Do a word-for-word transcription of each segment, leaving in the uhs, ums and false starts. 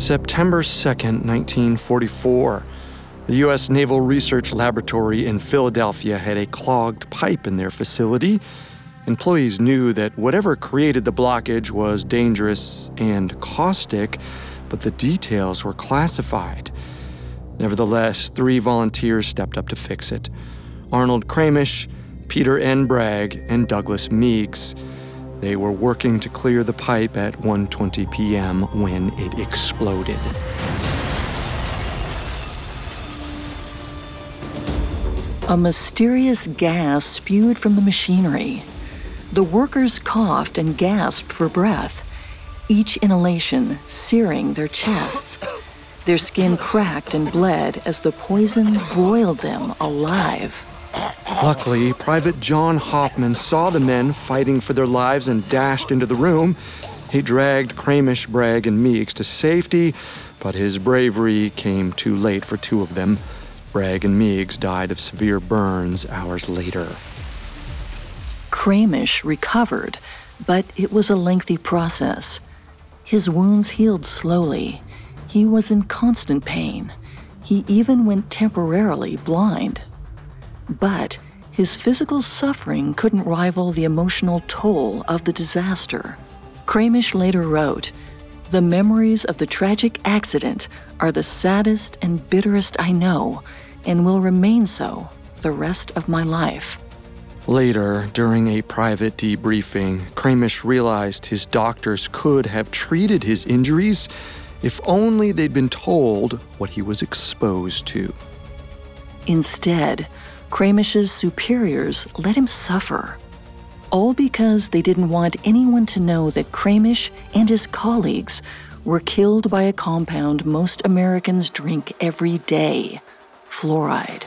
September second, nineteen forty-four. The U S Naval Research Laboratory in Philadelphia had a clogged pipe in their facility. Employees knew that whatever created the blockage was dangerous and caustic, but the details were classified. Nevertheless, three volunteers stepped up to fix it. Arnold Kramish, Peter N. Bragg, and Douglas Meeks. They were working to clear the pipe at one twenty p.m. when it exploded. A mysterious gas spewed from the machinery. The workers coughed and gasped for breath, each inhalation searing their chests. Their skin cracked and bled as the poison broiled them alive. Luckily, Private John Hoffman saw the men fighting for their lives and dashed into the room. He dragged Kramish, Bragg, and Meeks to safety, but his bravery came too late for two of them. Bragg and Meeks died of severe burns hours later. Kramish recovered, but it was a lengthy process. His wounds healed slowly. He was in constant pain. He even went temporarily blind. But his physical suffering couldn't rival the emotional toll of the disaster. Kramish later wrote, "The memories of the tragic accident are the saddest and bitterest I know, and will remain so the rest of my life." Later, during a private debriefing, Kramish realized his doctors could have treated his injuries if only they'd been told what he was exposed to. Instead, Kramish's superiors let him suffer, all because they didn't want anyone to know that Kramish and his colleagues were killed by a compound most Americans drink every day, fluoride.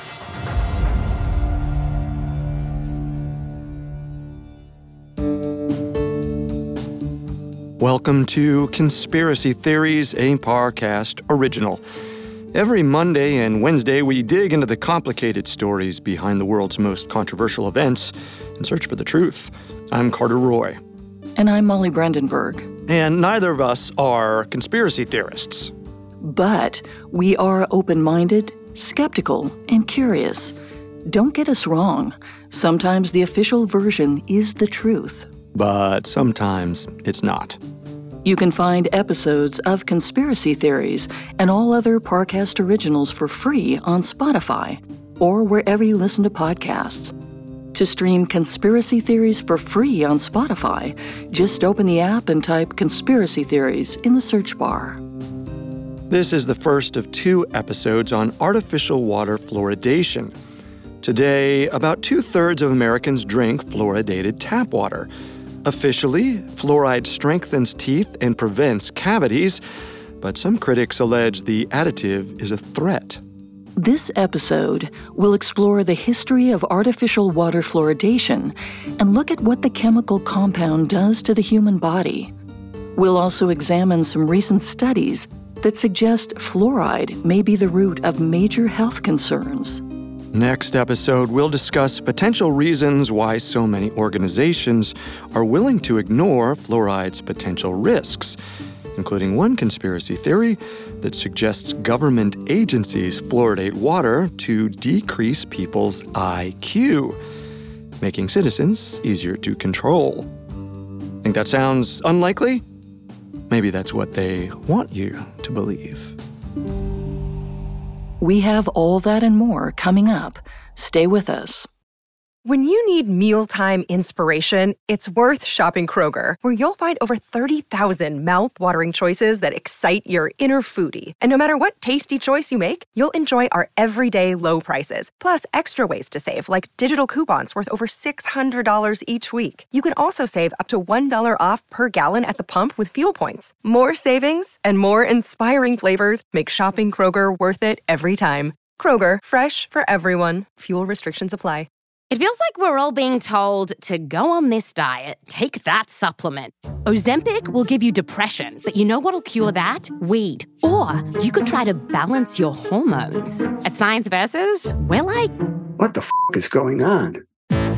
Welcome to Conspiracy Theories, a Parcast original. Every Monday and Wednesday, we dig into the complicated stories behind the world's most controversial events and search for the truth. I'm Carter Roy. And I'm Molly Brandenburg. And neither of us are conspiracy theorists. But we are open-minded, skeptical, and curious. Don't get us wrong. Sometimes the official version is the truth. But sometimes it's not. You can find episodes of Conspiracy Theories and all other Parcast originals for free on Spotify or wherever you listen to podcasts. To stream Conspiracy Theories for free on Spotify, just open the app and type Conspiracy Theories in the search bar. This is the first of two episodes on artificial water fluoridation. Today, about two-thirds of Americans drink fluoridated tap water. Officially, fluoride strengthens teeth and prevents cavities, but some critics allege the additive is a threat. This episode will explore the history of artificial water fluoridation and look at what the chemical compound does to the human body. We'll also examine some recent studies that suggest fluoride may be the root of major health concerns. Next episode, we'll discuss potential reasons why so many organizations are willing to ignore fluoride's potential risks, including one conspiracy theory that suggests government agencies fluoridate water to decrease people's I Q, making citizens easier to control. Think that sounds unlikely? Maybe that's what they want you to believe. We have all that and more coming up. Stay with us. When you need mealtime inspiration, it's worth shopping Kroger, where you'll find over thirty thousand mouth-watering choices that excite your inner foodie. And no matter what tasty choice you make, you'll enjoy our everyday low prices, plus extra ways to save, like digital coupons worth over six hundred dollars each week. You can also save up to one dollar off per gallon at the pump with fuel points. More savings and more inspiring flavors make shopping Kroger worth it every time. Kroger, fresh for everyone. Fuel restrictions apply. It feels like we're all being told to go on this diet, take that supplement. Ozempic will give you depression, but you know what'll cure that? Weed. Or you could try to balance your hormones. At Science Versus, we're like... What the f*** is going on?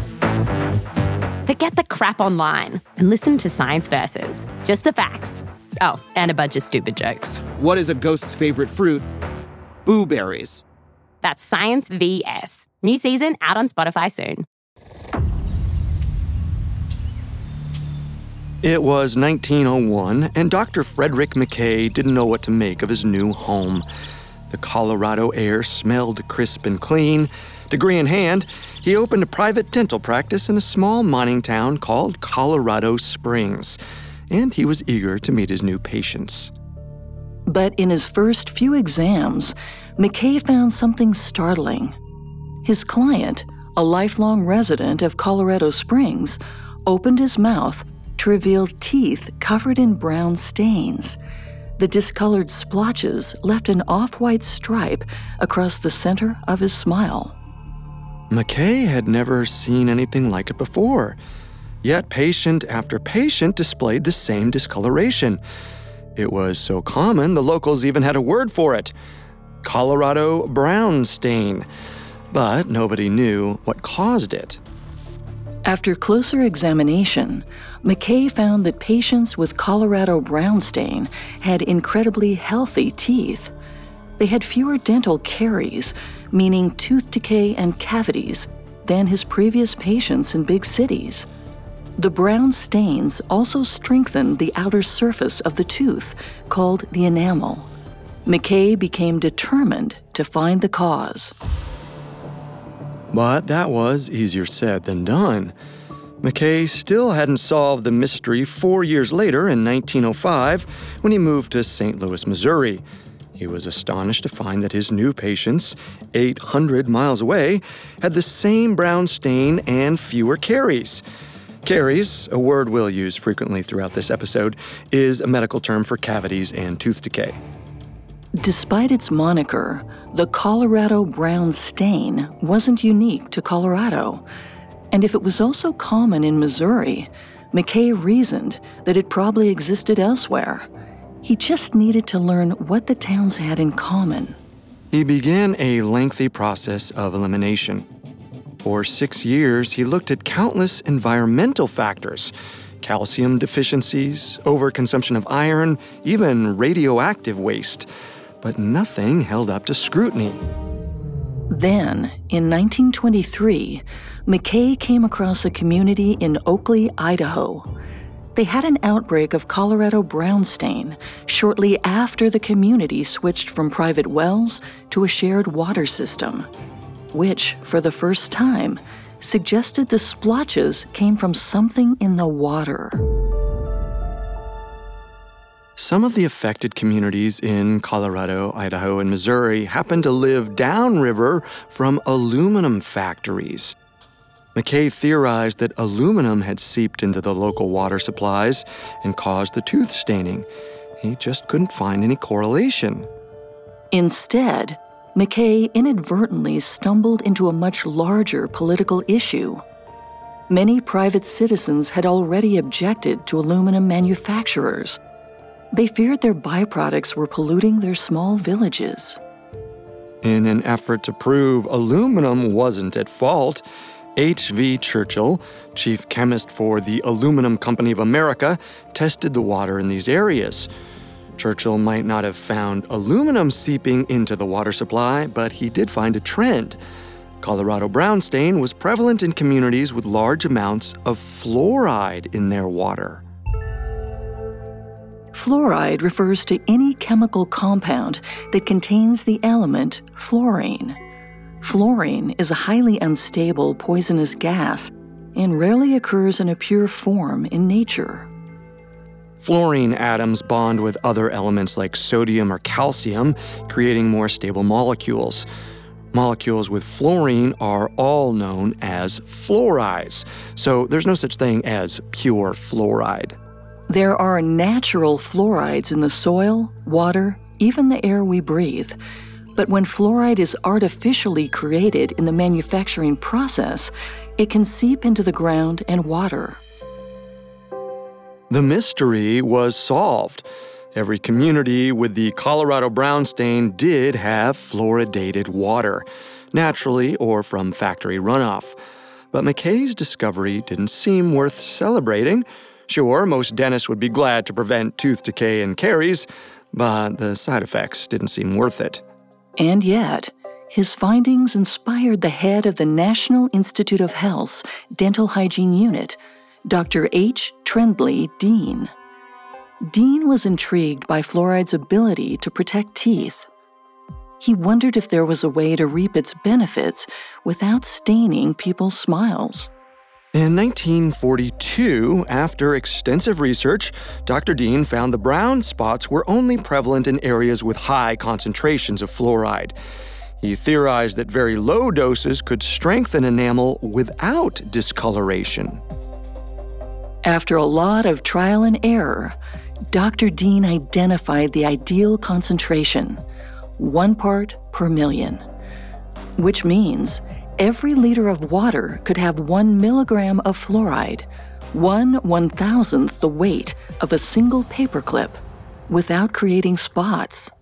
Forget the crap online and listen to Science Versus. Just the facts. Oh, and a bunch of stupid jokes. What is a ghost's favorite fruit? Blueberries. That's Science V S. New season out on Spotify soon. It was nineteen oh one, and Doctor Frederick Mackay didn't know what to make of his new home. The Colorado air smelled crisp and clean. Degree in hand, he opened a private dental practice in a small mining town called Colorado Springs, and he was eager to meet his new patients. But in his first few exams, Mackay found something startling. His client, a lifelong resident of Colorado Springs, opened his mouth to reveal teeth covered in brown stains. The discolored splotches left an off-white stripe across the center of his smile. Mackay had never seen anything like it before, yet patient after patient displayed the same discoloration. It was so common, the locals even had a word for it: Colorado brown stain. But nobody knew what caused it. After closer examination, Mackay found that patients with Colorado brown stain had incredibly healthy teeth. They had fewer dental caries, meaning tooth decay and cavities, than his previous patients in big cities. The brown stains also strengthened the outer surface of the tooth, called the enamel. Mackay became determined to find the cause. But that was easier said than done. Mackay still hadn't solved the mystery four years later in nineteen oh five when he moved to Saint Louis, Missouri. He was astonished to find that his new patients, eight hundred miles away, had the same brown stain and fewer caries. Caries, a word we'll use frequently throughout this episode, is a medical term for cavities and tooth decay. Despite its moniker, the Colorado brown stain wasn't unique to Colorado. And if it was also common in Missouri, Mackay reasoned that it probably existed elsewhere. He just needed to learn what the towns had in common. He began a lengthy process of elimination. For six years, he looked at countless environmental factors: calcium deficiencies, overconsumption of iron, even radioactive waste. But nothing held up to scrutiny. Then, in nineteen twenty-three, Mackay came across a community in Oakley, Idaho. They had an outbreak of Colorado brown stain shortly after the community switched from private wells to a shared water system, which, for the first time, suggested the splotches came from something in the water. Some of the affected communities in Colorado, Idaho, and Missouri happened to live downriver from aluminum factories. Mackay theorized that aluminum had seeped into the local water supplies and caused the tooth staining. He just couldn't find any correlation. Instead, Mackay inadvertently stumbled into a much larger political issue. Many private citizens had already objected to aluminum manufacturers. They feared their byproducts were polluting their small villages. In an effort to prove aluminum wasn't at fault, H V Churchill, chief chemist for the Aluminum Company of America, tested the water in these areas. Churchill might not have found aluminum seeping into the water supply, but he did find a trend. Colorado brown stain was prevalent in communities with large amounts of fluoride in their water. Fluoride refers to any chemical compound that contains the element fluorine. Fluorine is a highly unstable poisonous gas and rarely occurs in a pure form in nature. Fluorine atoms bond with other elements like sodium or calcium, creating more stable molecules. Molecules with fluorine are all known as fluorides, so there's no such thing as pure fluoride. There are natural fluorides in the soil, water, even the air we breathe. But when fluoride is artificially created in the manufacturing process, it can seep into the ground and water. The mystery was solved. Every community with the Colorado brown stain did have fluoridated water, naturally or from factory runoff. But Mackay's discovery didn't seem worth celebrating. Sure, most dentists would be glad to prevent tooth decay and caries, but the side effects didn't seem worth it. And yet, his findings inspired the head of the National Institute of Health's Dental Hygiene Unit, Doctor H. Trendley Dean. Dean was intrigued by fluoride's ability to protect teeth. He wondered if there was a way to reap its benefits without staining people's smiles. In nineteen forty-two, after extensive research, Doctor Dean found the brown spots were only prevalent in areas with high concentrations of fluoride. He theorized that very low doses could strengthen enamel without discoloration. After a lot of trial and error, Doctor Dean identified the ideal concentration, one part per million, which means every liter of water could have one milligram of fluoride, one one-thousandth the weight of a single paperclip, without creating spots.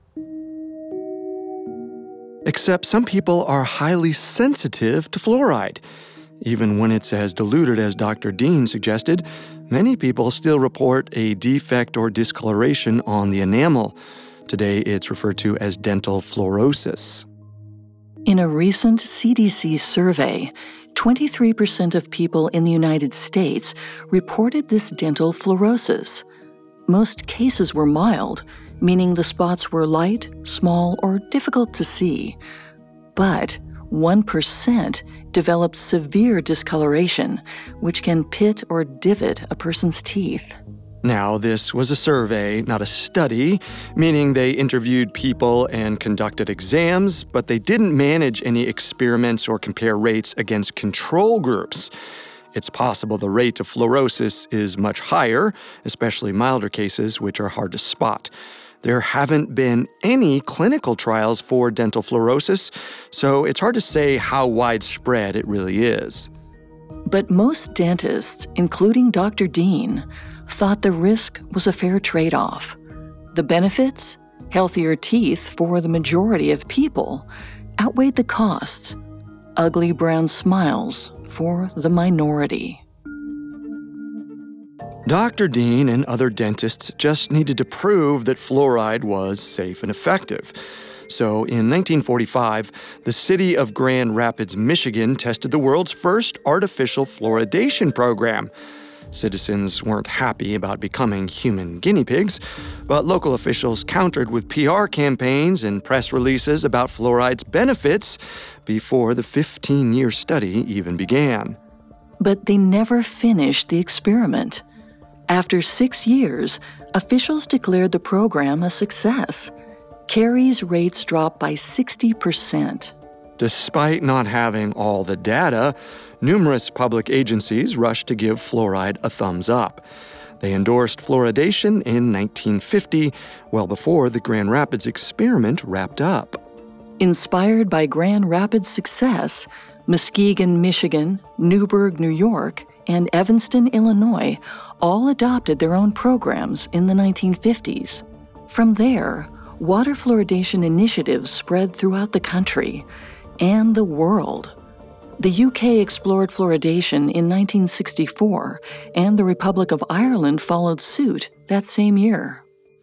Except some people are highly sensitive to fluoride. Even when it's as diluted as Doctor Dean suggested, many people still report a defect or discoloration on the enamel. Today, it's referred to as dental fluorosis. In a recent C D C survey, twenty-three percent of people in the United States reported this dental fluorosis. Most cases were mild, meaning the spots were light, small, or difficult to see. But one percent developed severe discoloration, which can pit or divot a person's teeth. Now, this was a survey, not a study, meaning they interviewed people and conducted exams, but they didn't manage any experiments or compare rates against control groups. It's possible the rate of fluorosis is much higher, especially milder cases, which are hard to spot. There haven't been any clinical trials for dental fluorosis, so it's hard to say how widespread it really is. But most dentists, including Doctor Dean, thought the risk was a fair trade-off. The benefits, healthier teeth for the majority of people, outweighed the costs, ugly brown smiles for the minority. Doctor Dean and other dentists just needed to prove that fluoride was safe and effective. So in nineteen forty-five, the city of Grand Rapids, Michigan, tested the world's first artificial fluoridation program. Citizens weren't happy about becoming human guinea pigs, but local officials countered with P R campaigns and press releases about fluoride's benefits before the fifteen-year study even began. But they never finished the experiment. After six years, officials declared the program a success. Caries rates dropped by sixty percent. Despite not having all the data, numerous public agencies rushed to give fluoride a thumbs up. They endorsed fluoridation in nineteen fifty, well before the Grand Rapids experiment wrapped up. Inspired by Grand Rapids' success, Muskegon, Michigan, Newburgh, New York, and Evanston, Illinois all adopted their own programs in the nineteen fifties. From there, water fluoridation initiatives spread throughout the country and the world. The U K explored fluoridation in nineteen sixty-four, and the Republic of Ireland followed suit that same year.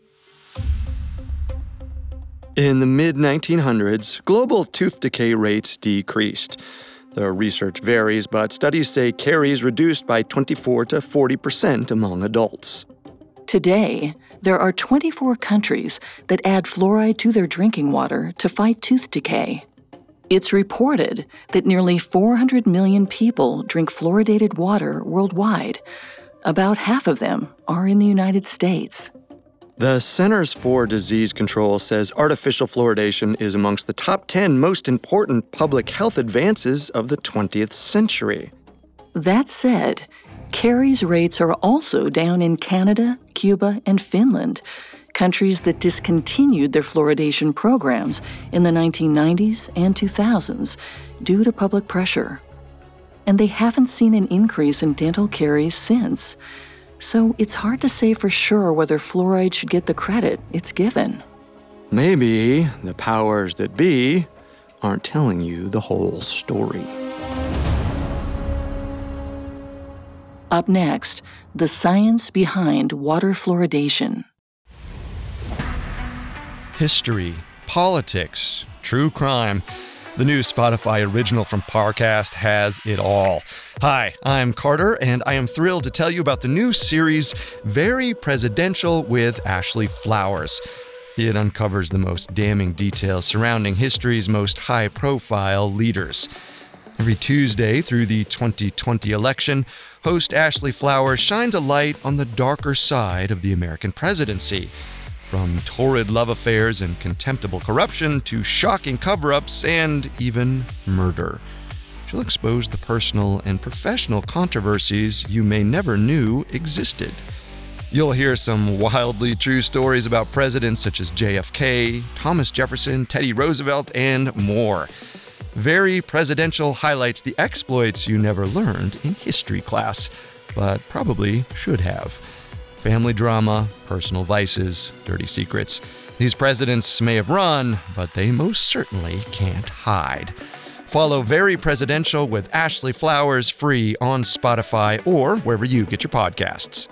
In the mid nineteen hundreds, global tooth decay rates decreased. The research varies, but studies say caries reduced by twenty-four to forty percent among adults. Today, there are twenty-four countries that add fluoride to their drinking water to fight tooth decay. It's reported that nearly four hundred million people drink fluoridated water worldwide. About half of them are in the United States. The Centers for Disease Control says artificial fluoridation is amongst the top ten most important public health advances of the twentieth century. That said, caries rates are also down in Canada, Cuba, and Finland, countries that discontinued their fluoridation programs in the nineteen nineties and two thousands due to public pressure. And they haven't seen an increase in dental caries since. So it's hard to say for sure whether fluoride should get the credit it's given. Maybe the powers that be aren't telling you the whole story. Up next, the science behind water fluoridation. History, politics, true crime. The new Spotify original from Parcast has it all. Hi, I'm Carter, and I am thrilled to tell you about the new series, Very Presidential with Ashley Flowers. It uncovers the most damning details surrounding history's most high-profile leaders. Every Tuesday through the twenty twenty election, host Ashley Flowers shines a light on the darker side of the American presidency. From torrid love affairs and contemptible corruption to shocking cover-ups and even murder. She'll expose the personal and professional controversies you may never knew existed. You'll hear some wildly true stories about presidents such as J F K, Thomas Jefferson, Teddy Roosevelt, and more. Very Presidential highlights the exploits you never learned in history class, but probably should have. Family drama, personal vices, dirty secrets. These presidents may have run, but they most certainly can't hide. Follow Very Presidential with Ashley Flowers free on Spotify or wherever you get your podcasts.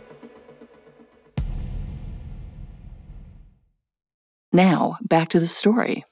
Now, back to the story.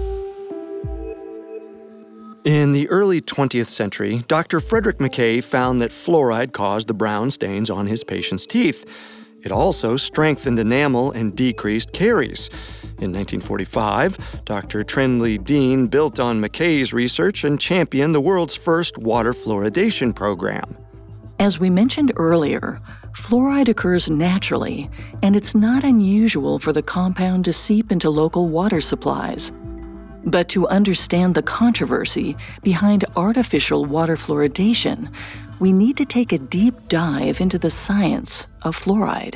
In the early twentieth century, Doctor Frederick Mackay found that fluoride caused the brown stains on his patients' teeth. It also strengthened enamel and decreased caries. In nineteen forty-five, Doctor Trendley Dean built on Mackay's research and championed the world's first water fluoridation program. As we mentioned earlier, fluoride occurs naturally, and it's not unusual for the compound to seep into local water supplies. But to understand the controversy behind artificial water fluoridation, we need to take a deep dive into the science of fluoride.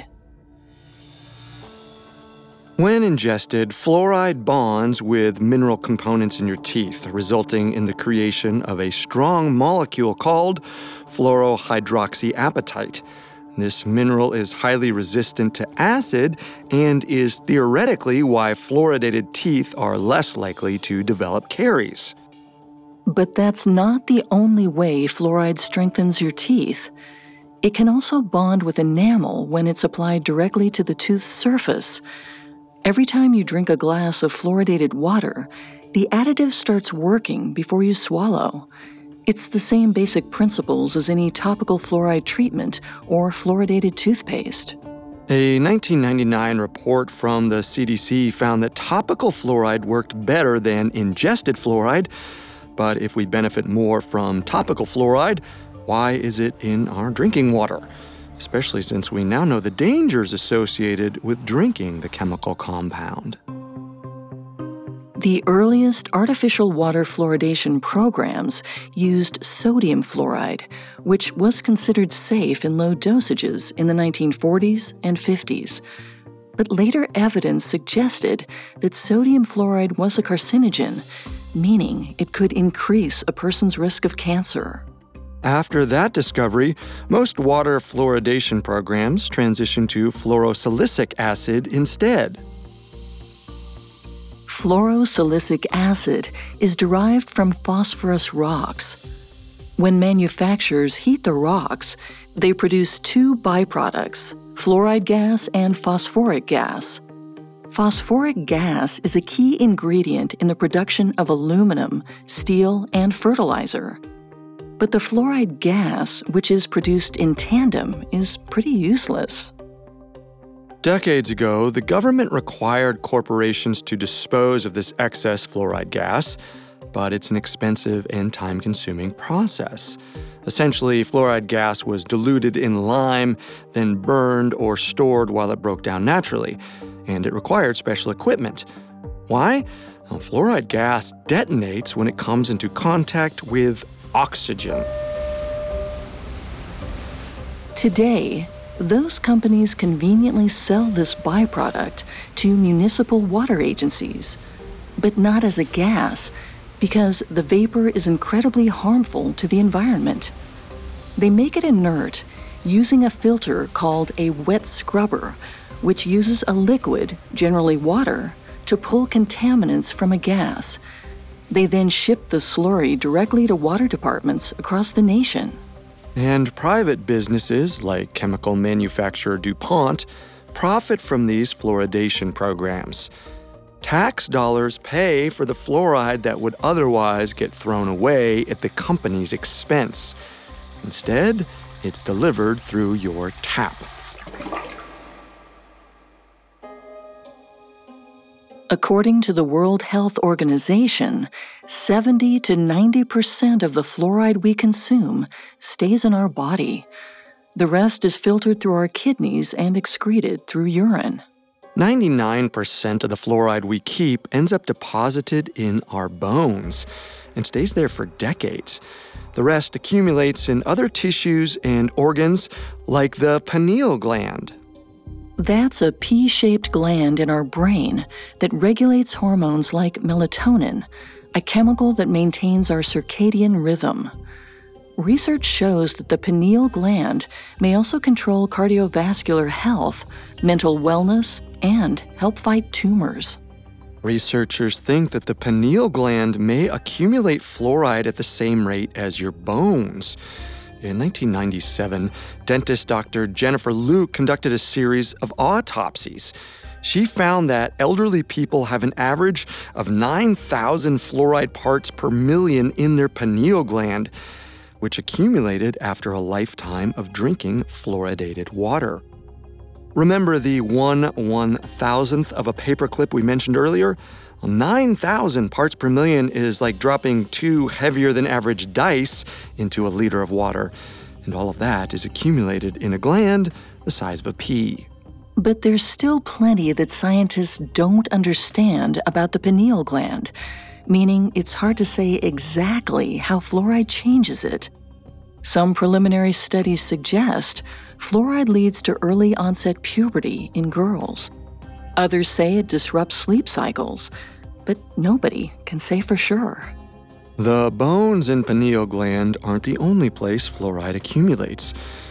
When ingested, fluoride bonds with mineral components in your teeth, resulting in the creation of a strong molecule called fluorohydroxyapatite. This mineral is highly resistant to acid and is theoretically why fluoridated teeth are less likely to develop caries. But that's not the only way fluoride strengthens your teeth. It can also bond with enamel when it's applied directly to the tooth's surface. Every time you drink a glass of fluoridated water, the additive starts working before you swallow. It's the same basic principles as any topical fluoride treatment or fluoridated toothpaste. A nineteen ninety-nine report from the C D C found that topical fluoride worked better than ingested fluoride. But if we benefit more from topical fluoride, why is it in our drinking water? Especially since we now know the dangers associated with drinking the chemical compound. The earliest artificial water fluoridation programs used sodium fluoride, which was considered safe in low dosages in the nineteen forties and fifties. But later evidence suggested that sodium fluoride was a carcinogen, meaning it could increase a person's risk of cancer. After that discovery, most water fluoridation programs transitioned to fluorosilicic acid instead. Fluorosilicic acid is derived from phosphorus rocks. When manufacturers heat the rocks, they produce two byproducts, fluoride gas and phosphoric gas. Phosphoric gas is a key ingredient in the production of aluminum, steel, and fertilizer. But the fluoride gas, which is produced in tandem, is pretty useless. Decades ago, the government required corporations to dispose of this excess fluoride gas, but it's an expensive and time-consuming process. Essentially, fluoride gas was diluted in lime, then burned or stored while it broke down naturally, and it required special equipment. Why? Well, fluoride gas detonates when it comes into contact with oxygen. Today, those companies conveniently sell this byproduct to municipal water agencies, but not as a gas, because the vapor is incredibly harmful to the environment. They make it inert using a filter called a wet scrubber, which uses a liquid, generally water, to pull contaminants from a gas. They then ship the slurry directly to water departments across the nation. And private businesses, like chemical manufacturer DuPont, profit from these fluoridation programs. Tax dollars pay for the fluoride that would otherwise get thrown away at the company's expense. Instead, it's delivered through your tap. According to the World Health Organization, seventy to ninety percent of the fluoride we consume stays in our body. The rest is filtered through our kidneys and excreted through urine. ninety-nine percent of the fluoride we keep ends up deposited in our bones and stays there for decades. The rest accumulates in other tissues and organs like the pineal gland. That's a pea-shaped gland in our brain that regulates hormones like melatonin, a chemical that maintains our circadian rhythm. Research shows that the pineal gland may also control cardiovascular health, mental wellness, and help fight tumors. Researchers think that the pineal gland may accumulate fluoride at the same rate as your bones. In nineteen ninety-seven, dentist Doctor Jennifer Luke conducted a series of autopsies. She found that elderly people have an average of nine thousand fluoride parts per million in their pineal gland, which accumulated after a lifetime of drinking fluoridated water. Remember the one one-thousandth of a paperclip we mentioned earlier? Well, nine thousand parts per million is like dropping two heavier-than-average dice into a liter of water, and all of that is accumulated in a gland the size of a pea. But there's still plenty that scientists don't understand about the pineal gland, meaning it's hard to say exactly how fluoride changes it. Some preliminary studies suggest fluoride leads to early-onset puberty in girls. Others say it disrupts sleep cycles, but nobody can say for sure. The bones and pineal gland aren't the only place fluoride accumulates.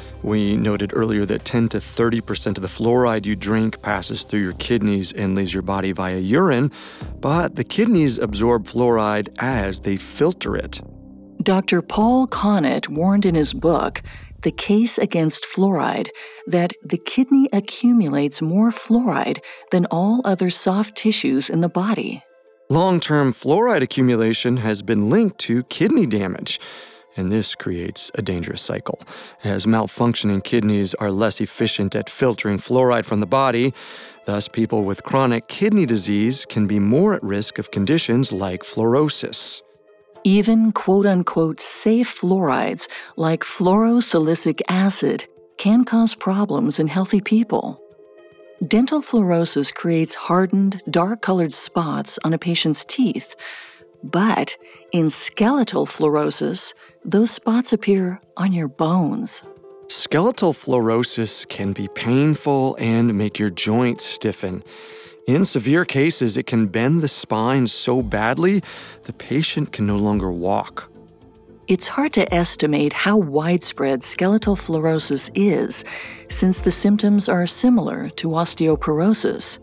We noted earlier that ten to thirty percent of the fluoride you drink passes through your kidneys and leaves your body via urine, but the kidneys absorb fluoride as they filter it. Doctor Paul Connett warned in his book, The Case Against Fluoride, that the kidney accumulates more fluoride than all other soft tissues in the body. Long-term fluoride accumulation has been linked to kidney damage, and this creates a dangerous cycle. As malfunctioning kidneys are less efficient at filtering fluoride from the body, thus people with chronic kidney disease can be more at risk of conditions like fluorosis. Even quote-unquote safe fluorides like fluorosilicic acid can cause problems in healthy people. Dental fluorosis creates hardened, dark-colored spots on a patient's teeth, but in skeletal fluorosis, those spots appear on your bones. Skeletal fluorosis can be painful and make your joints stiffen. In severe cases, it can bend the spine so badly the patient can no longer walk. It's hard to estimate how widespread skeletal fluorosis is, since the symptoms are similar to osteoporosis.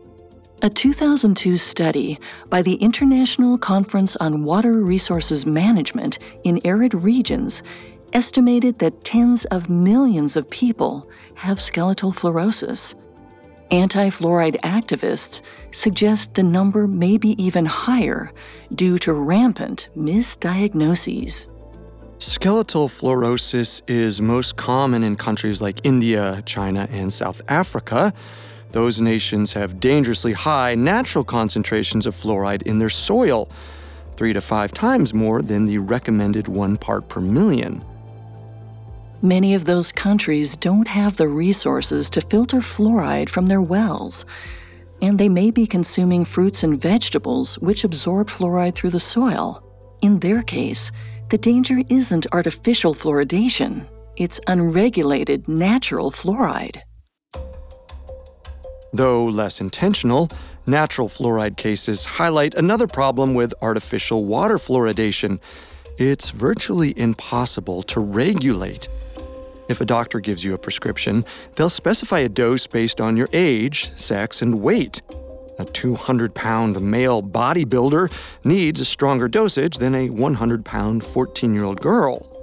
A two thousand two study by the International Conference on Water Resources Management in Arid Regions estimated that tens of millions of people have skeletal fluorosis. Anti-fluoride activists suggest the number may be even higher due to rampant misdiagnoses. Skeletal fluorosis is most common in countries like India, China, and South Africa. Those nations have dangerously high natural concentrations of fluoride in their soil, three to five times more than the recommended one part per million. Many of those countries don't have the resources to filter fluoride from their wells, and they may be consuming fruits and vegetables which absorb fluoride through the soil. In their case, the danger isn't artificial fluoridation, it's unregulated natural fluoride. Though less intentional, natural fluoride cases highlight another problem with artificial water fluoridation. It's virtually impossible to regulate. If a doctor gives you a prescription, they'll specify a dose based on your age, sex, and weight. A two hundred pound male bodybuilder needs a stronger dosage than a one hundred pound fourteen-year-old girl.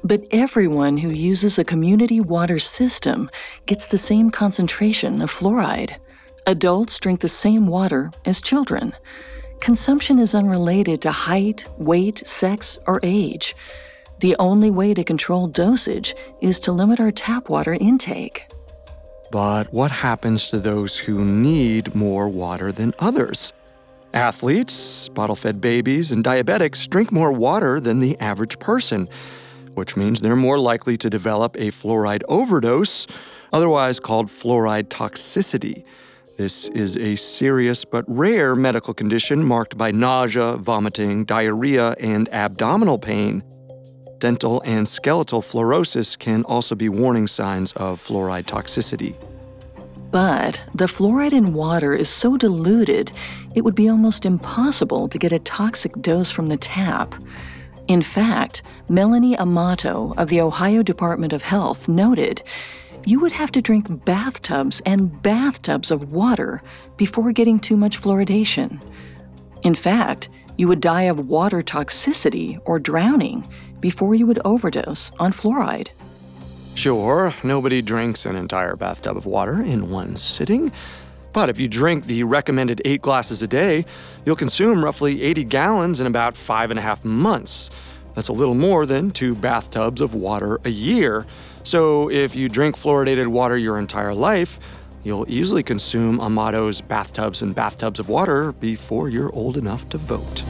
But everyone who uses a community water system gets the same concentration of fluoride. Adults drink the same water as children. Consumption is unrelated to height, weight, sex, or age. The only way to control dosage is to limit our tap water intake. But what happens to those who need more water than others? Athletes, bottle-fed babies, and diabetics drink more water than the average person, which means they're more likely to develop a fluoride overdose, otherwise called fluoride toxicity. This is a serious but rare medical condition marked by nausea, vomiting, diarrhea, and abdominal pain. Dental and skeletal fluorosis can also be warning signs of fluoride toxicity. But the fluoride in water is so diluted, it would be almost impossible to get a toxic dose from the tap. In fact, Melanie Amato of the Ohio Department of Health noted, you would have to drink bathtubs and bathtubs of water before getting too much fluoridation. In fact, you would die of water toxicity or drowning before you would overdose on fluoride. Sure, nobody drinks an entire bathtub of water in one sitting, but if you drink the recommended eight glasses a day, you'll consume roughly eighty gallons in about five and a half months. That's a little more than two bathtubs of water a year. So if you drink fluoridated water your entire life, you'll easily consume Amato's bathtubs and bathtubs of water before you're old enough to vote.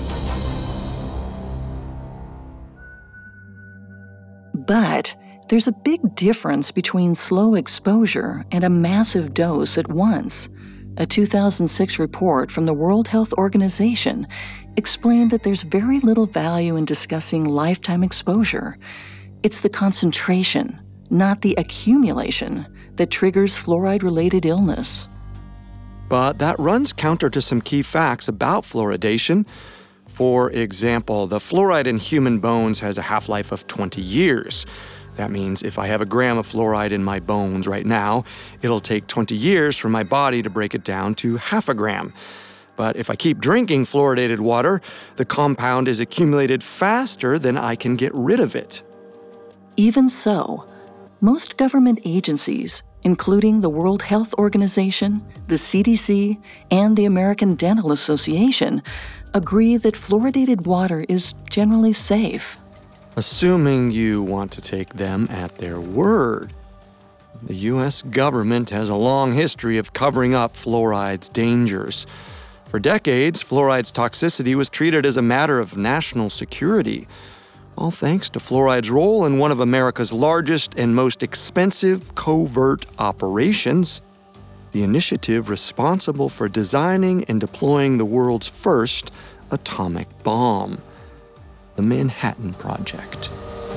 But there's a big difference between slow exposure and a massive dose at once. A two thousand six report from the World Health Organization explained that there's very little value in discussing lifetime exposure. It's the concentration, not the accumulation, that triggers fluoride-related illness. But that runs counter to some key facts about fluoridation. For example, the fluoride in human bones has a half-life of twenty years. That means if I have a gram of fluoride in my bones right now, it'll take twenty years for my body to break it down to half a gram. But if I keep drinking fluoridated water, the compound is accumulated faster than I can get rid of it. Even so, most government agencies, including the World Health Organization, the C D C, and the American Dental Association, agree that fluoridated water is generally safe. Assuming you want to take them at their word. The U S government has a long history of covering up fluoride's dangers. For decades, fluoride's toxicity was treated as a matter of national security, all thanks to fluoride's role in one of America's largest and most expensive covert operations, the initiative responsible for designing and deploying the world's first atomic bomb, the Manhattan Project.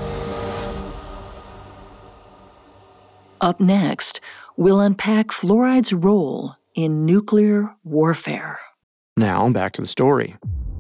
Up next, we'll unpack fluoride's role in nuclear warfare. Now, back to the story.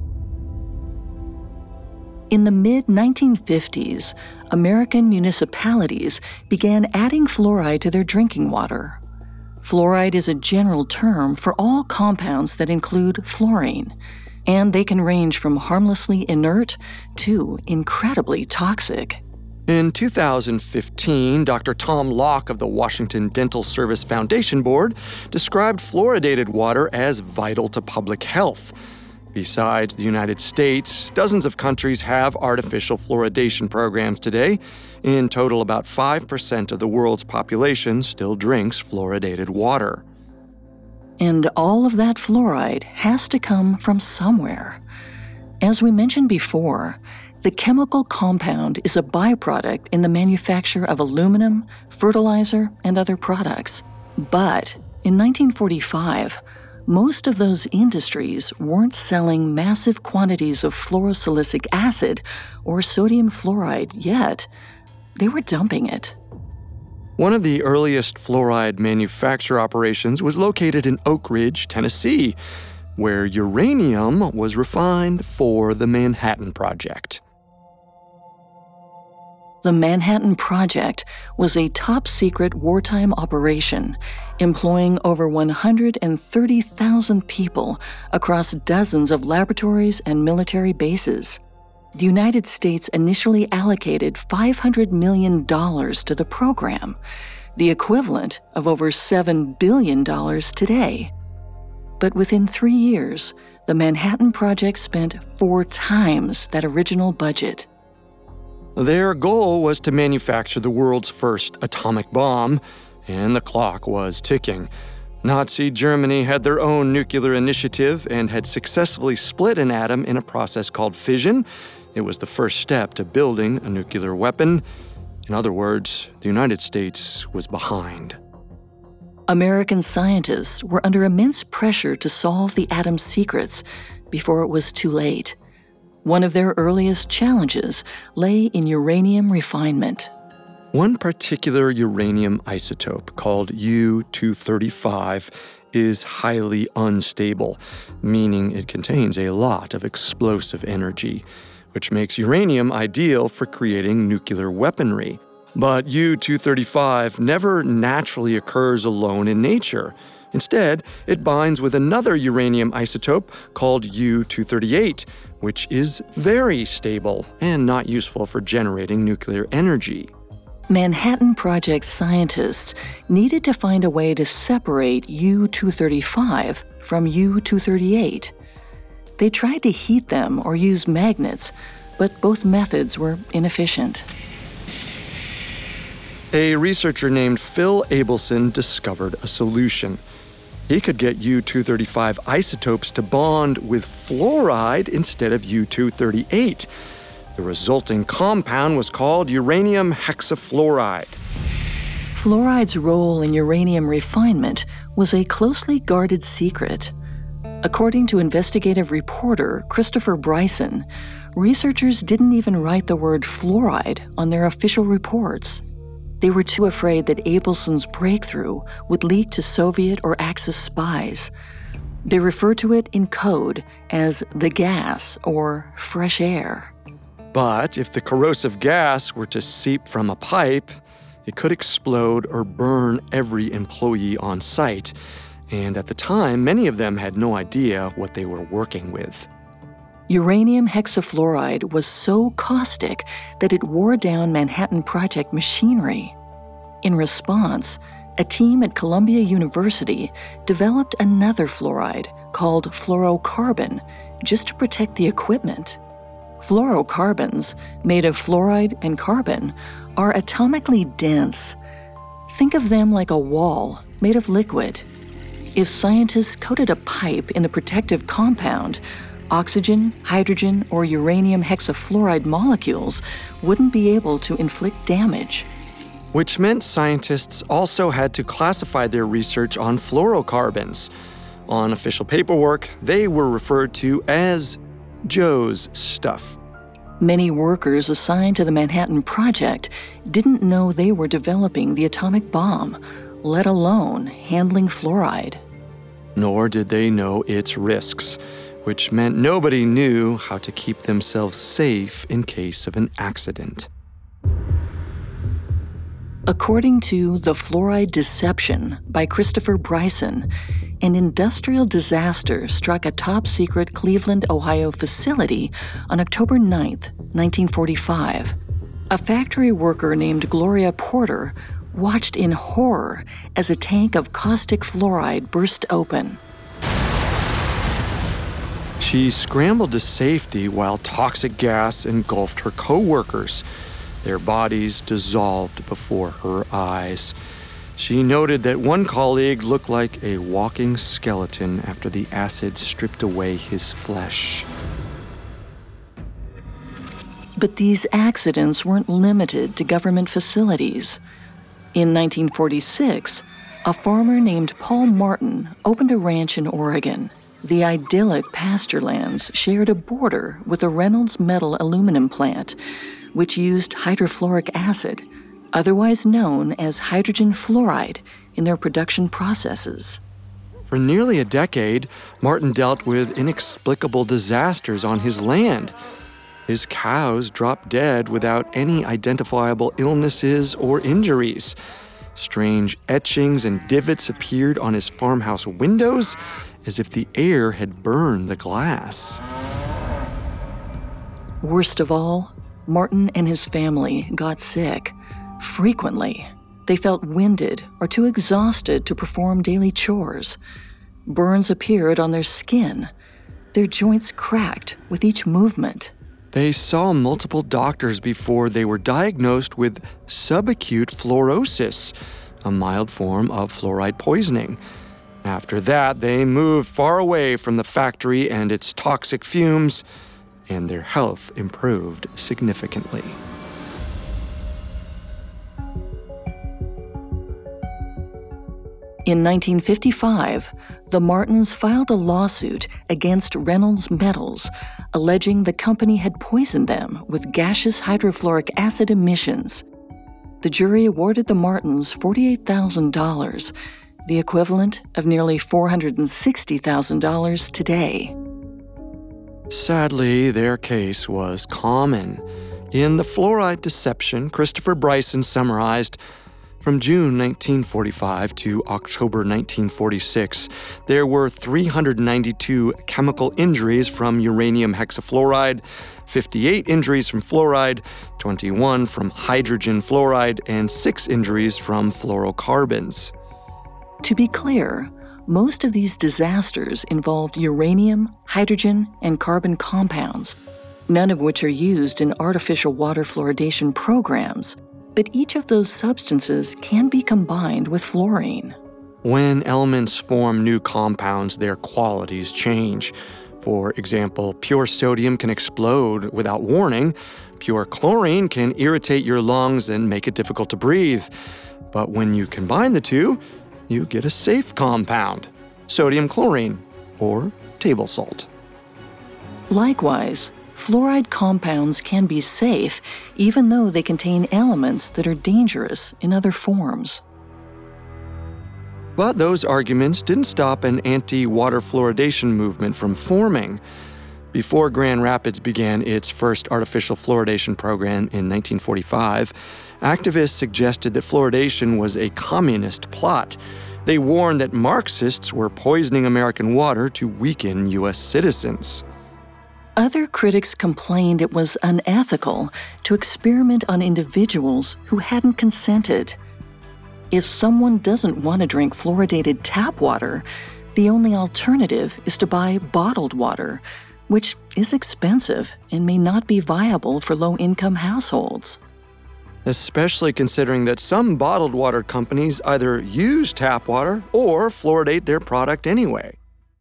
In the mid nineteen fifties, American municipalities began adding fluoride to their drinking water. Fluoride is a general term for all compounds that include fluorine, and they can range from harmlessly inert to incredibly toxic. In two thousand fifteen, Doctor Tom Locke of the Washington Dental Service Foundation Board described fluoridated water as vital to public health. Besides the United States, dozens of countries have artificial fluoridation programs today. In total, about five percent of the world's population still drinks fluoridated water. And all of that fluoride has to come from somewhere. As we mentioned before, the chemical compound is a byproduct in the manufacture of aluminum, fertilizer, and other products. But in nineteen forty-five, most of those industries weren't selling massive quantities of fluorosilicic acid or sodium fluoride yet. They were dumping it. One of the earliest fluoride manufacture operations was located in Oak Ridge, Tennessee, where uranium was refined for the Manhattan Project. The Manhattan Project was a top-secret wartime operation employing over one hundred thirty thousand people across dozens of laboratories and military bases. The United States initially allocated five hundred million dollars to the program, the equivalent of over seven billion dollars today. But within three years, the Manhattan Project spent four times that original budget. Their goal was to manufacture the world's first atomic bomb, and the clock was ticking. Nazi Germany had their own nuclear initiative and had successfully split an atom in a process called fission. It was the first step to building a nuclear weapon. In other words, the United States was behind. American scientists were under immense pressure to solve the atom's secrets before it was too late. One of their earliest challenges lay in uranium refinement. One particular uranium isotope, called U two thirty-five, is highly unstable, meaning it contains a lot of explosive energy, which makes uranium ideal for creating nuclear weaponry. But U two thirty-five never naturally occurs alone in nature. Instead, it binds with another uranium isotope called U two thirty-eight, which is very stable and not useful for generating nuclear energy. Manhattan Project scientists needed to find a way to separate U two thirty-five from U two thirty-eight. They tried to heat them or use magnets, but both methods were inefficient. A researcher named Phil Abelson discovered a solution. He could get U two thirty-five isotopes to bond with fluoride instead of U two thirty-eight. The resulting compound was called uranium hexafluoride. Fluoride's role in uranium refinement was a closely guarded secret. According to investigative reporter Christopher Bryson, researchers didn't even write the word fluoride on their official reports. They were too afraid that Abelson's breakthrough would leak to Soviet or Axis spies. They refer to it in code as the gas or fresh air. But if the corrosive gas were to seep from a pipe, it could explode or burn every employee on site. And at the time, many of them had no idea what they were working with. Uranium hexafluoride was so caustic that it wore down Manhattan Project machinery. In response, a team at Columbia University developed another fluoride called fluorocarbon just to protect the equipment. Fluorocarbons, made of fluoride and carbon, are atomically dense. Think of them like a wall made of liquid. If scientists coated a pipe in the protective compound, oxygen, hydrogen, or uranium hexafluoride molecules wouldn't be able to inflict damage. Which meant scientists also had to classify their research on fluorocarbons. On official paperwork, they were referred to as Joe's stuff. Many workers assigned to the Manhattan Project didn't know they were developing the atomic bomb, let alone handling fluoride. Nor did they know its risks, which meant nobody knew how to keep themselves safe in case of an accident. According to The Fluoride Deception by Christopher Bryson, an industrial disaster struck a top-secret Cleveland, Ohio facility on October ninth, nineteen forty-five. A factory worker named Gloria Porter watched in horror as a tank of caustic fluoride burst open. She scrambled to safety while toxic gas engulfed her co-workers. Their bodies dissolved before her eyes. She noted that one colleague looked like a walking skeleton after the acid stripped away his flesh. But these accidents weren't limited to government facilities. In nineteen forty-six, a farmer named Paul Martin opened a ranch in Oregon. The idyllic pasture lands shared a border with a Reynolds Metal aluminum plant, which used hydrofluoric acid, otherwise known as hydrogen fluoride, in their production processes. For nearly a decade, Martin dealt with inexplicable disasters on his land. His cows dropped dead without any identifiable illnesses or injuries. Strange etchings and divots appeared on his farmhouse windows, as if the air had burned the glass. Worst of all, Martin and his family got sick. Frequently, they felt winded or too exhausted to perform daily chores. Burns appeared on their skin. Their joints cracked with each movement. They saw multiple doctors before they were diagnosed with subacute fluorosis, a mild form of fluoride poisoning. After that, they moved far away from the factory and its toxic fumes, and their health improved significantly. In nineteen fifty-five, the Martins filed a lawsuit against Reynolds Metals, alleging the company had poisoned them with gaseous hydrofluoric acid emissions. The jury awarded the Martins forty-eight thousand dollars, the equivalent of nearly four hundred sixty thousand dollars today. Sadly, their case was common. In The Fluoride Deception, Christopher Bryson summarized, from June nineteen forty-five to October nineteen forty-six, there were three hundred ninety-two chemical injuries from uranium hexafluoride, fifty-eight injuries from fluoride, twenty-one from hydrogen fluoride, and six injuries from fluorocarbons. To be clear, most of these disasters involved uranium, hydrogen, and carbon compounds, none of which are used in artificial water fluoridation programs. But each of those substances can be combined with fluorine. When elements form new compounds, their qualities change. For example, pure sodium can explode without warning. Pure chlorine can irritate your lungs and make it difficult to breathe. But when you combine the two, you get a safe compound, sodium chlorine, or table salt. Likewise, fluoride compounds can be safe even though they contain elements that are dangerous in other forms. But those arguments didn't stop an anti-water fluoridation movement from forming. Before Grand Rapids began its first artificial fluoridation program in nineteen forty-five, activists suggested that fluoridation was a communist plot. They warned that Marxists were poisoning American water to weaken U S citizens. Other critics complained it was unethical to experiment on individuals who hadn't consented. If someone doesn't want to drink fluoridated tap water, the only alternative is to buy bottled water, which is expensive and may not be viable for low-income households. Especially considering that some bottled water companies either use tap water or fluoridate their product anyway.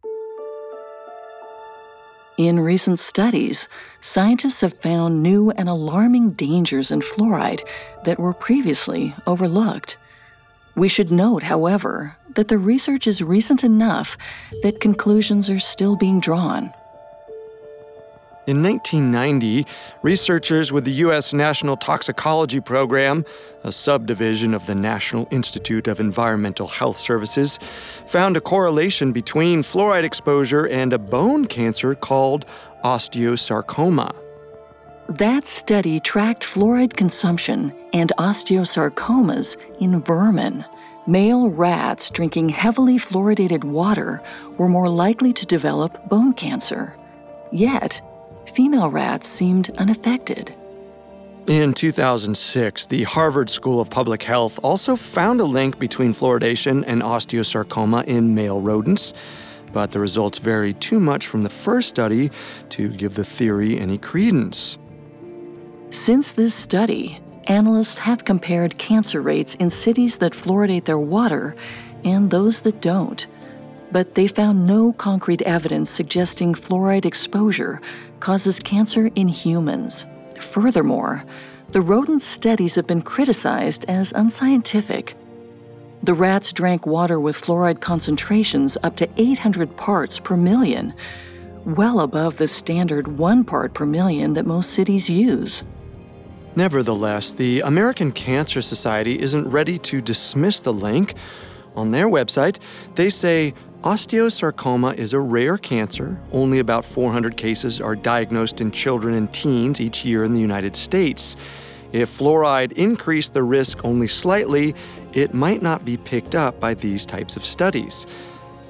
In recent studies, scientists have found new and alarming dangers in fluoride that were previously overlooked. We should note, however, that the research is recent enough that conclusions are still being drawn. In nineteen ninety, researchers with the U S National Toxicology Program, a subdivision of the National Institute of Environmental Health Services, found a correlation between fluoride exposure and a bone cancer called osteosarcoma. That study tracked fluoride consumption and osteosarcomas in vermin. Male rats drinking heavily fluoridated water were more likely to develop bone cancer. Yet, female rats seemed unaffected. In two thousand six, the Harvard School of Public Health also found a link between fluoridation and osteosarcoma in male rodents, but the results varied too much from the first study to give the theory any credence. Since this study, analysts have compared cancer rates in cities that fluoridate their water and those that don't, but they found no concrete evidence suggesting fluoride exposure causes cancer in humans. Furthermore, the rodent studies have been criticized as unscientific. The rats drank water with fluoride concentrations up to eight hundred parts per million, well above the standard one part per million that most cities use. Nevertheless, the American Cancer Society isn't ready to dismiss the link. On their website, they say osteosarcoma is a rare cancer. Only about four hundred cases are diagnosed in children and teens each year in the United States. If fluoride increased the risk only slightly, it might not be picked up by these types of studies.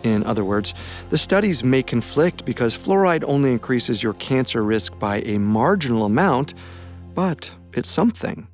In other words, the studies may conflict because fluoride only increases your cancer risk by a marginal amount, but it's something.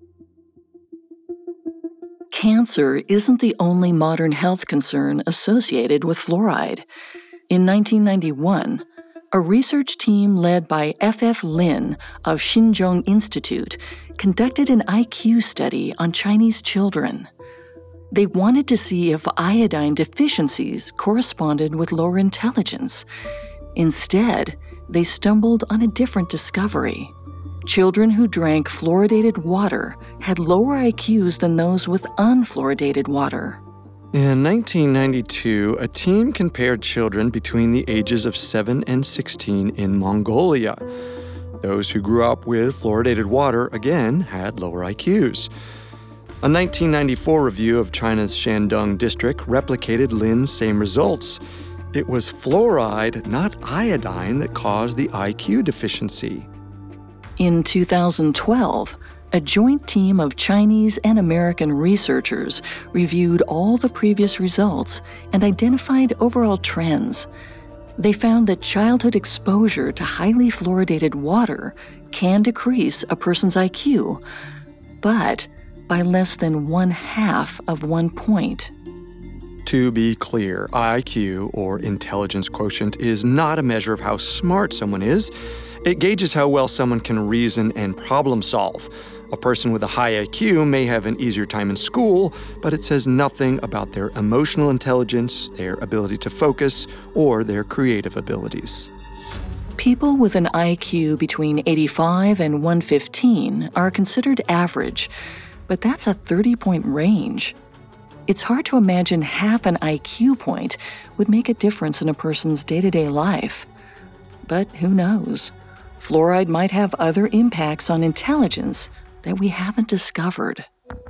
Cancer isn't the only modern health concern associated with fluoride. In nineteen ninety-one, a research team led by F F Lin of Xinzhong Institute conducted an I Q study on Chinese children. They wanted to see if iodine deficiencies corresponded with lower intelligence. Instead, they stumbled on a different discovery. Children who drank fluoridated water had lower I Qs than those with unfluoridated water. In nineteen ninety-two, a team compared children between the ages of seven and sixteen in Mongolia. Those who grew up with fluoridated water, again, had lower I Qs. A nineteen ninety-four review of China's Shandong district replicated Lin's same results. It was fluoride, not iodine, that caused the I Q deficiency. In two thousand twelve, a joint team of Chinese and American researchers reviewed all the previous results and identified overall trends. They found that childhood exposure to highly fluoridated water can decrease a person's I Q, but by less than one half of one point. To be clear, I Q, or intelligence quotient, is not a measure of how smart someone is. It gauges how well someone can reason and problem solve. A person with a high I Q may have an easier time in school, but it says nothing about their emotional intelligence, their ability to focus, or their creative abilities. People with an I Q between eighty-five and one fifteen are considered average, but that's a thirty-point range. It's hard to imagine half an I Q point would make a difference in a person's day-to-day life. But who knows? Fluoride might have other impacts on intelligence that we haven't discovered.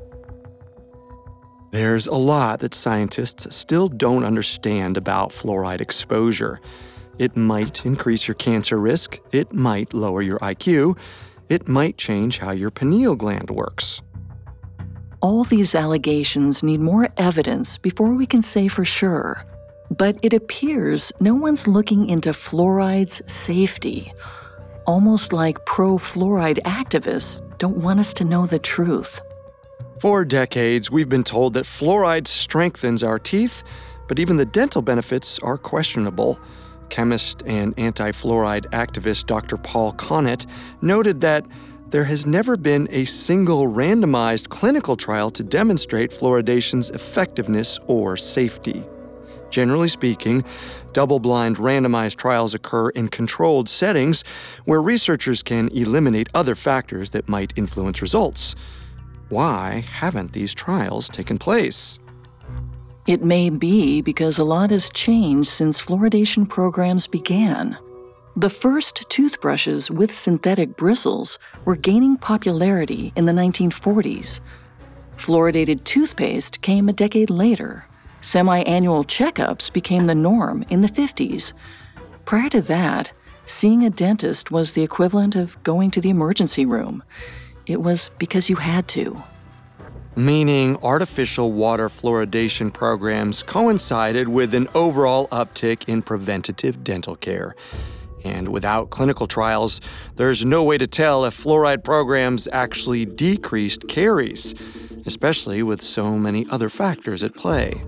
There's a lot that scientists still don't understand about fluoride exposure. It might increase your cancer risk, it might lower your I Q, it might change how your pineal gland works. All these allegations need more evidence before we can say for sure. But it appears no one's looking into fluoride's safety. Almost like pro-fluoride activists don't want us to know the truth. For decades, we've been told that fluoride strengthens our teeth, but even the dental benefits are questionable. Chemist and anti-fluoride activist Doctor Paul Connett noted that there has never been a single randomized clinical trial to demonstrate fluoridation's effectiveness or safety. Generally speaking, double-blind randomized trials occur in controlled settings where researchers can eliminate other factors that might influence results. Why haven't these trials taken place? It may be because a lot has changed since fluoridation programs began. The first toothbrushes with synthetic bristles were gaining popularity in the nineteen forties. Fluoridated toothpaste came a decade later. Semi-annual checkups became the norm in the fifties. Prior to that, seeing a dentist was the equivalent of going to the emergency room. It was because you had to. Meaning artificial water fluoridation programs coincided with an overall uptick in preventative dental care. And without clinical trials, there's no way to tell if fluoride programs actually decreased caries, especially with so many other factors at play.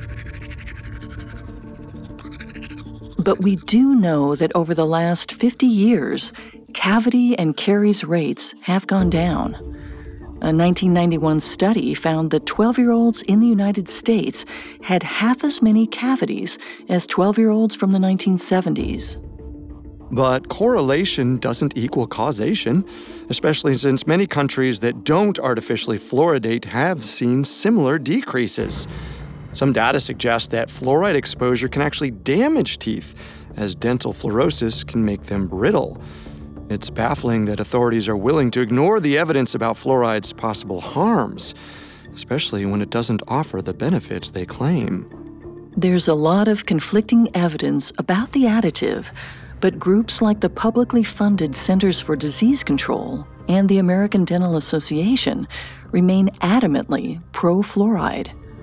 But we do know that over the last fifty years, cavity and caries rates have gone down. A nineteen ninety-one study found that twelve-year-olds in the United States had half as many cavities as twelve-year-olds from the nineteen seventies. But correlation doesn't equal causation, especially since many countries that don't artificially fluoridate have seen similar decreases. Some data suggests that fluoride exposure can actually damage teeth, as dental fluorosis can make them brittle. It's baffling that authorities are willing to ignore the evidence about fluoride's possible harms, especially when it doesn't offer the benefits they claim. There's a lot of conflicting evidence about the additive, but groups like the publicly funded Centers for Disease Control and the American Dental Association remain adamantly pro-fluoride.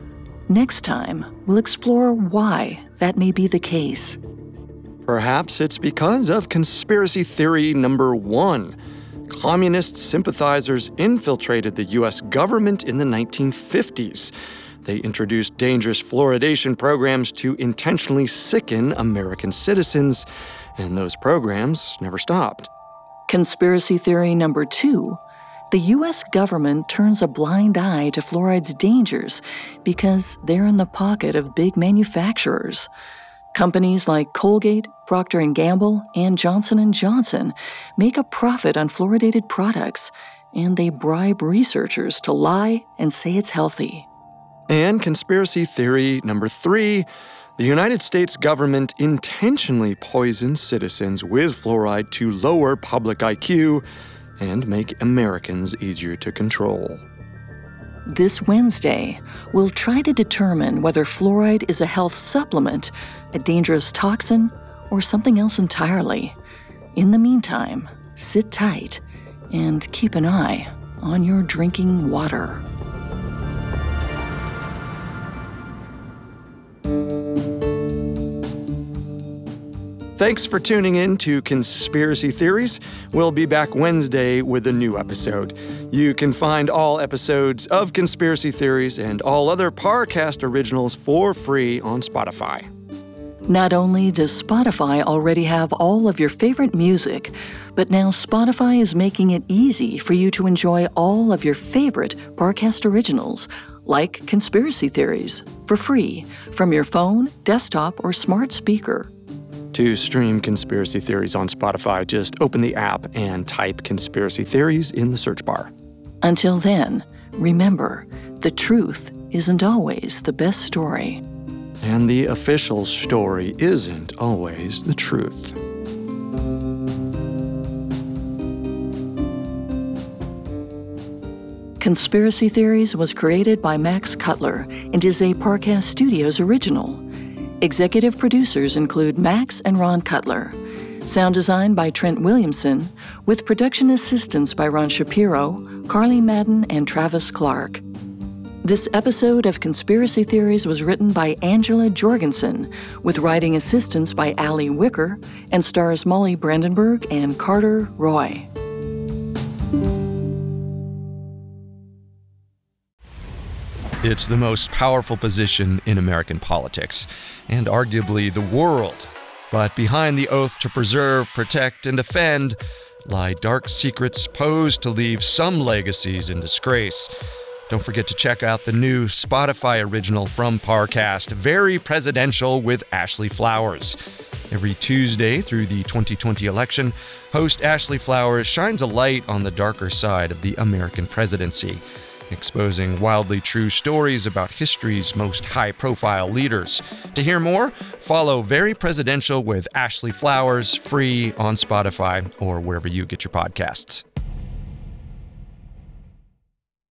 Next time, we'll explore why that may be the case. Perhaps it's because of conspiracy theory number one. Communist sympathizers infiltrated the U S government in the nineteen fifties. They introduced dangerous fluoridation programs to intentionally sicken American citizens, and those programs never stopped. Conspiracy theory number two. The U S government turns a blind eye to fluoride's dangers because they're in the pocket of big manufacturers. Companies like Colgate, Procter and Gamble, and Johnson and Johnson make a profit on fluoridated products, and they bribe researchers to lie and say it's healthy. And conspiracy theory number three, the United States government intentionally poisons citizens with fluoride to lower public I Q and make Americans easier to control. This Wednesday, we'll try to determine whether fluoride is a health supplement, a dangerous toxin, or something else entirely. In the meantime, sit tight and keep an eye on your drinking water. Thanks for tuning in to Conspiracy Theories. We'll be back Wednesday with a new episode. You can find all episodes of Conspiracy Theories and all other Parcast originals for free on Spotify. Not only does Spotify already have all of your favorite music, but now Spotify is making it easy for you to enjoy all of your favorite Parcast originals, like Conspiracy Theories, for free from your phone, desktop, or smart speaker. To stream Conspiracy Theories on Spotify, just open the app and type Conspiracy Theories in the search bar. Until then, remember, the truth isn't always the best story. And the official story isn't always the truth. Conspiracy Theories was created by Max Cutler and is a Parcast Studios original. Executive producers include Max and Ron Cutler. Sound design by Trent Williamson, with production assistance by Ron Shapiro, Carly Madden, and Travis Clark. This episode of Conspiracy Theories was written by Angela Jorgensen, with writing assistance by Allie Wicker, and stars Molly Brandenburg and Carter Roy. It's the most powerful position in American politics, and arguably the world. But behind the oath to preserve, protect, and defend lie dark secrets posed to leave some legacies in disgrace. Don't forget to check out the new Spotify original from Parcast, Very Presidential with Ashley Flowers. Every Tuesday through the twenty twenty election, host Ashley Flowers shines a light on the darker side of the American presidency, exposing wildly true stories about history's most high-profile leaders. To hear more, follow Very Presidential with Ashley Flowers free on Spotify or wherever you get your podcasts.